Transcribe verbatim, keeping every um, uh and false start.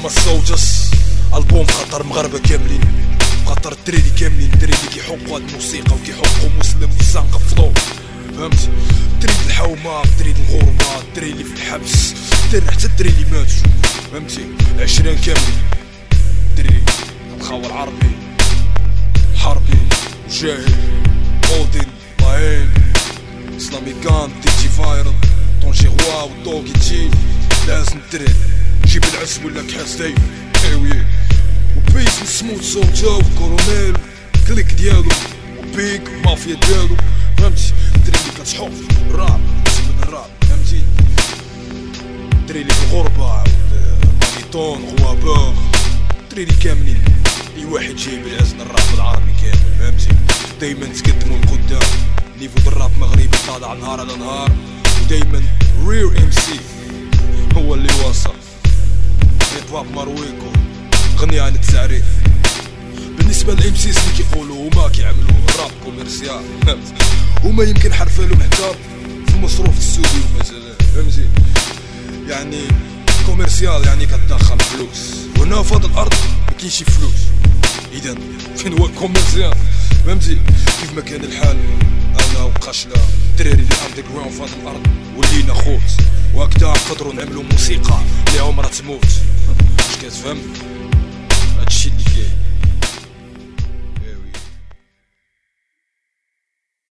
هما السوجس البوم خاطر مغاربة كاملين، خاطر الدراري كاملين الدراري اللي كيحقوا هاد الموسيقى وكيحقوا مسلم وسانقة فضو، فهمت؟ الدراري الحومة، الدراري الغربة، الدراري اللي في الحبس، الدراري حتى الدراري اللي ماتوا، فهمتي؟ العشرين كاملين الدراري الخاوة العربي حربي وجاهل اودين باين اسلامي كان تيجي فايرل طونشي غوا والطوكي تجي لازم الدراري جيب العز ولا كحاس دايما ايوي وبيس نسموت صوتا وكورونيل كليك ديالو وبيك مافيا ديالو، فهمتي؟ الدراري اللي كتحق الراب من الراب، فهمتي؟ الدراري اللي في الغربة مانيطون غوابا، الدراري كاملين اي واحد جايب العزن الراب العربي كامل، فهمتي؟ دايما تقدموا لقدام، نيفو بالراب مغربي طالع نهار على نهار، ودايما رير ام سي هو اللي واصل. هيب هوب مارويكو غني عن التعريف. بالنسبه للام سيس اللي كيقولوا هما كيعملوا الراب كوميرسيال، فهمت؟ هما يمكن حرفالهم حتى في مصروف السوري مثلا، فهمتي؟ يعني كوميرسيال يعني كتدخل فلوس، وهنا في هاد الارض مكاينش فلوس، اذا فين هو كوميرسيال؟ فهمتي؟ كيف ما كان الحال انا وقشله الدراري اللي اندر جراوند في هاد الارض ولينا خوت، وهكذا نقدروا نعملوا موسيقى اللي عمرها تموت، واش كتفهم؟